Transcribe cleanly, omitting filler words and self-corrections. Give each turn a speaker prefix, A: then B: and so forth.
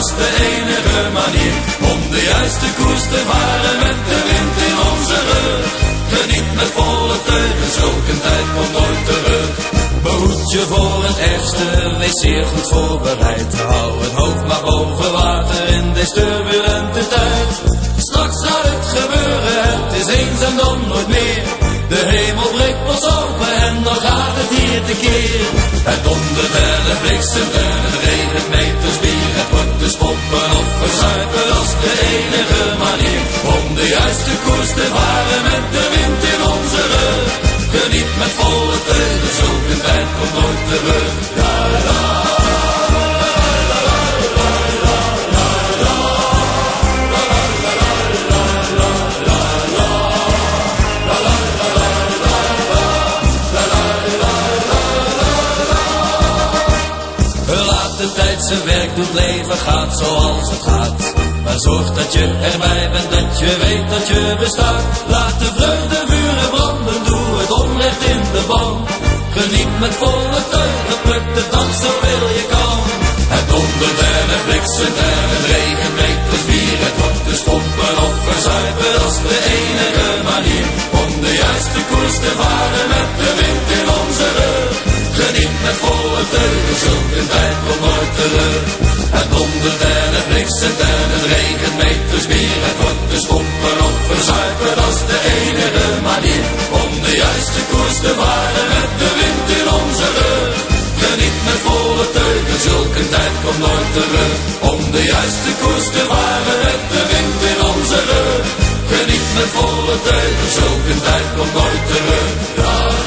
A: is de enige manier om de juiste koers te varen met de wind in onze rug. Geniet met volle teugen, zulke tijd komt nooit terug. Behoed je voor het ergste, wees zeer goed voorbereid. Hou het hoofd maar boven water in deze turbulente tijd. Straks gaat het gebeuren, het is eens en dan nooit meer. De hemel breekt pas open en dan gaat het hier tekeer. Het dondert en het bliksemt en het regent meters bier. Het wordt dus pompen of verzuipen, dat is de enige manier om de juiste koers te varen met de wind in onze rug. Geniet met volle teugen, zulke tijd komt nooit terug. La la. De tijd zijn werk doet, leven gaat zoals het gaat. Maar zorg dat je erbij bent, dat je weet dat je bestaat. Laat de vreugdevuren branden, doe het onrecht in de ban. Geniet met volle teugen, pluk de dag zoveel je kan. Het dondert en het bliksemt en het regent meters bier. Het wordt dus pompen of verzuipen, dat is de enige manier om de juiste koers te varen met de wind in onze rug. Geniet met volle teugen, zulke tijd komt nooit terug. Het dondert en het bliksemt en het regent meters bier. Het wordt dus pompen of verzuipen, dat is de enige manier om de juiste koers te varen met de wind in onze rug. Geniet met volle teugen, zulke tijd komt nooit terug. Om de juiste koers te varen met de wind in onze rug. Geniet met volle teugen, zulke tijd komt nooit terug. Ja.